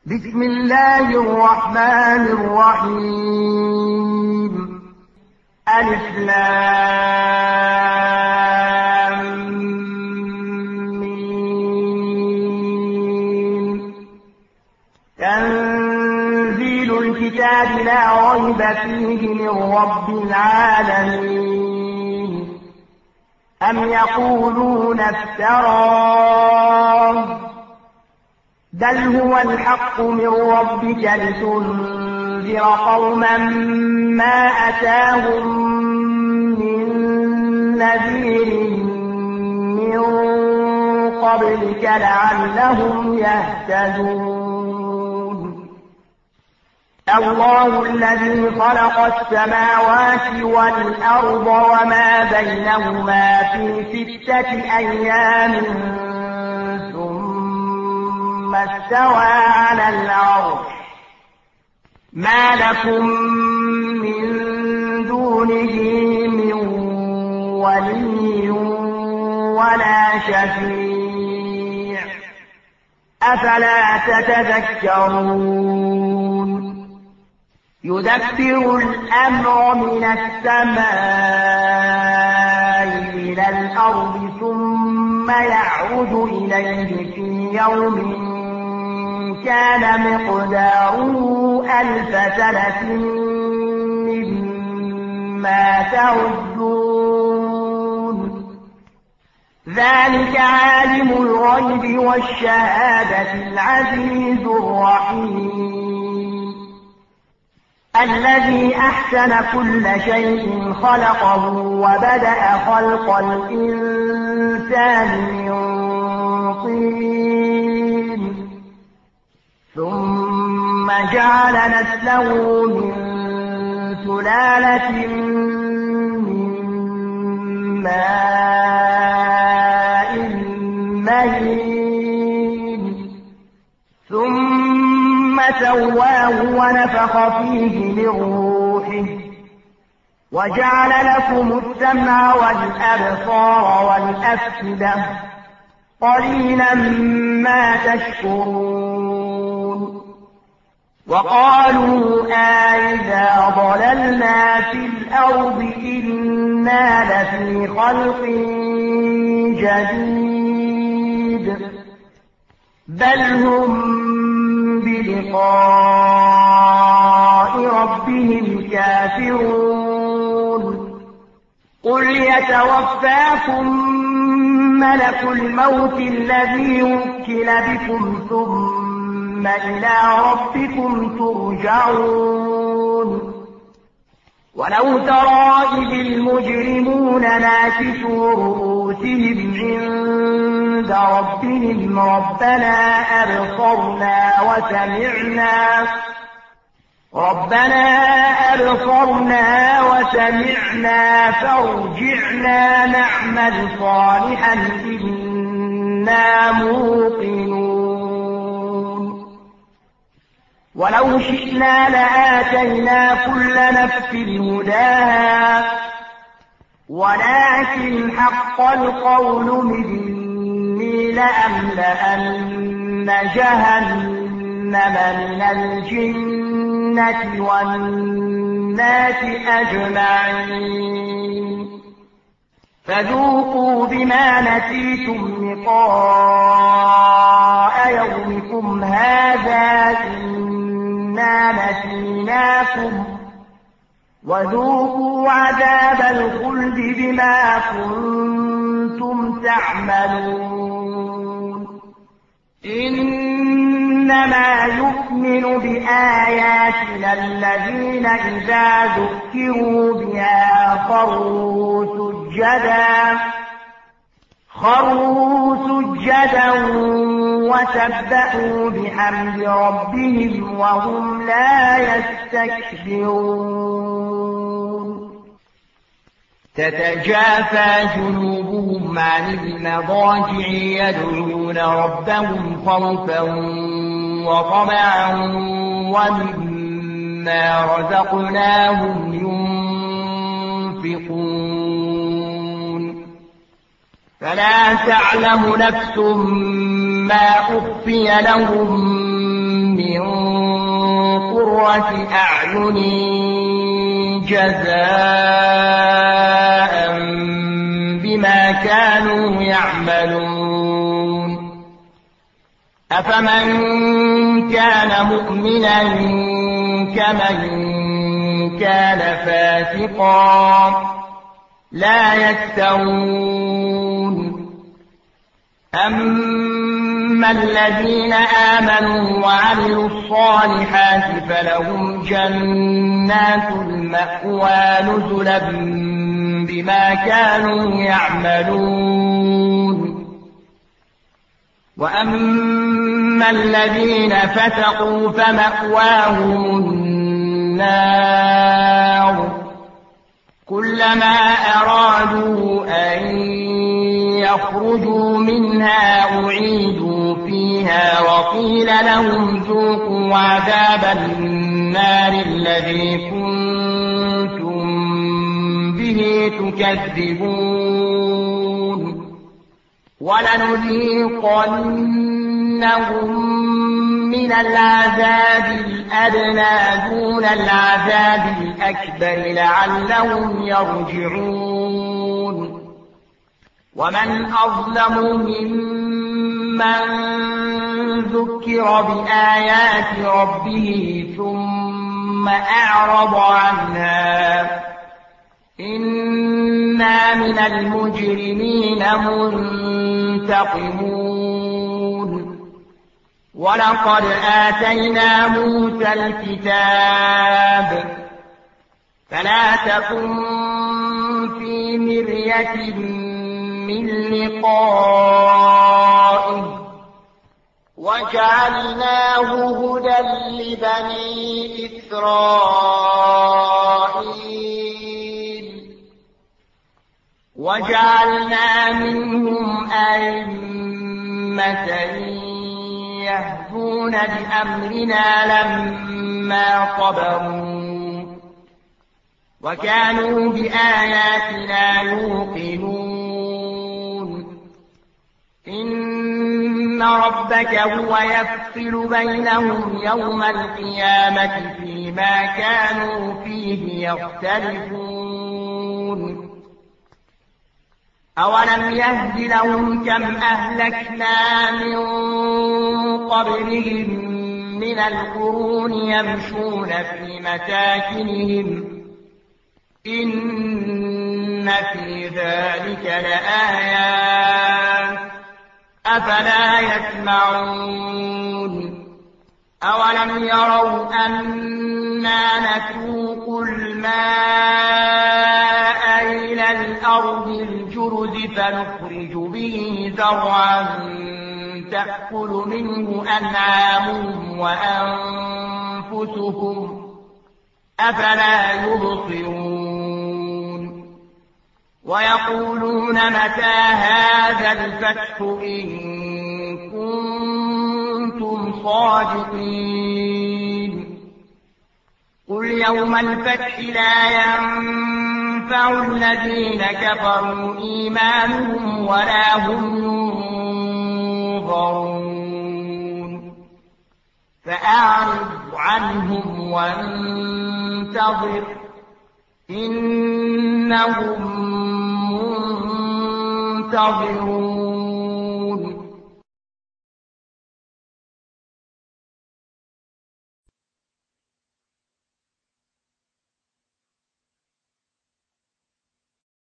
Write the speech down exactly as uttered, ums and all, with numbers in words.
بسم الله الرحمن الرحيم. ألف لام ميم. تنزيل الكتاب لا ريب فيه من رب العالمين. أم يقولون افتراه بل هو الحق من ربك لتنذر قوما ما أتاهم من نذير من قبلك لعلهم يهتدون. الله الذي خلق السماوات والأرض وما بينهما في ستة أيام ثم استوى على العرش. ما لكم من دونه من ولي ولا شفيع أفلا تتذكرون. يدبر الأمر من السماء إلى الأرض ثم يعود إليه في يوم كان مقداره ألف سنة مما تعدون. ذلك عالم الغيب والشهادة العزيز الرحيم الذي أحسن كل شيء خلقه وبدأ خلق الإنسان من طين ثم جعل نسله من سلالة من ماء مهين ثم سواه ونفخ فيه من روحه وجعل لكم السمع والأبصار والأفئدة قليلا ما تشكرون. وقالوا أئذا ضللنا في الأرض إنا لفي خلق جديد بل هم بلقاء ربهم كافرون. قل يتوفاكم ملك الموت الذي وكل بكم ثم إلى ربكم ترجعون. ولو ترى إذ المجرمون ناكسوا رؤوسهم عند ربهم ربنا أبصرنا وسمعنا ربنا أبصرنا وسمعنا فارجعنا نعمل صالحا إنا موقنون. ولو شئنا لآتينا كل نفس هداها ولكن حق القول مني لأملأن جهنم من الجنة والناس أجمعين. فذوقوا بما نسيتم لقاء يومكم هذا إنا نسيناكم وذوقوا عذاب الخلد بما كنتم تعملون. إنما يؤمن بآياتنا الذين إذا ذكروا بها خروا سجدا خروا سجدا وسبحوا بحمد ربهم وهم لا يستكبرون. تتجافى جنوبهم عن المضاجع يدعون ربهم خوفا وطمعا ومما رزقناهم ينفقون. فلا تعلم نفس ما أخفي لهم من قُرَّةِ أَعْيُنٍ جَزَاءً بِمَا كَانُوا يَعْمَلُونَ أَفَمَن كَانَ مُؤْمِنًا كَمَن كَانَ فَاسِقًا لَا يَسْتَوُونَ أَمَّا الَّذِينَ آمَنُوا وَعَمِلُوا الصَّالِحَاتِ فَلَهُمْ جَنَّاتُ الْمَأْوَىٰ نُزُلًا بِمَا كَانُوا يَعْمَلُونَ وَأَمَّا الَّذِينَ فَسَقُوا فَمَأْوَاهُمُ النَّارُ كُلَّمَا أَرَادُوا أَن يَخْرُجُوا مِنْهَا أُعِيدُوا فِيهَا وَقِيلَ لَهُمْ ذُوقُوا عَذَابَ النَّارِ الَّذِي كُنتُم بِهِ تُكَذِّبُونَ وَلَنُذِيقَنَّهُم مِّنَ الْعَذَابِ الْأَدْنَىٰ دُونَ الْعَذَابِ الْأَكْبَرِ لَعَلَّهُمْ يَرْجِعُونَ وَمَنْ أَظْلَمُ مِمَّن ذُكِّرَ بِآيَاتِ رَبِّهِ ثُمَّ أَعْرَضَ عَنْهَا إِنَّا مِنَ الْمُجْرِمِينَ مُنتَقِمُونَ وَلَقَدْ آتَيْنَا مُوسَى الْكِتَابَ فَلَا تَكُن فِي مِرْيَةٍ مِّن لِّقَائِهِ وَجَعَلْنَاهُ هُدًى لِّبَنِي إِسْرَائِيلَ وَجَعَلْنَا مِنْهُمْ أَئِمَّةً يَهْدُونَ بِأَمْرِنَا لَمَّا صَبَرُوا وَكَانُوا بِآيَاتِنَا يُوقِنُونَ إِنَّ رَبَّكَ هُوَ يَفْصِلُ بَيْنَهُمْ يَوْمَ الْقِيَامَةِ فِيمَا كَانُوا فِيهِ يَخْتَلِفُونَ أَوَلَمْ يَهْدِ لَهُمْ كَمْ أَهْلَكْنَا مِن قَبْلِهِم مِّنَ الْقُرُونِ يَمْشُونَ فِي مَسَاكِنِهِمْ إِنَّ فِي ذَلِكَ لَآيَاتٍ أَفَلَا يَسْمَعُونَ أَوَلَمْ يَرَوْا أَنَّا نَسُوقُ الْمَاءَ إِلَى الْأَرْضِ الْجُرُزِ فَنُخْرِجُ بِهِ زَرْعًا تَأْكُلُ مِنْهُ أَنْعَامُهُمْ وَأَنفُسُهُمْ أَفَلَا يُبْصِرُونَ وَيَقُولُونَ مَتَىٰ هَٰذَا الْفَتْحُ إِن كُنتُمْ صَادِقِينَ قُلْ يَوْمَ الْفَتْحِ لَا يَنفَعُ الَّذِينَ كَفَرُوا إِيمَانُهُمْ وَلَا هُمْ يُنظَرُونَ فَأَعْرِضْ عَنْهُمْ وَانتَظِرْ إِنَّهُم مُّنتَظِرُونَ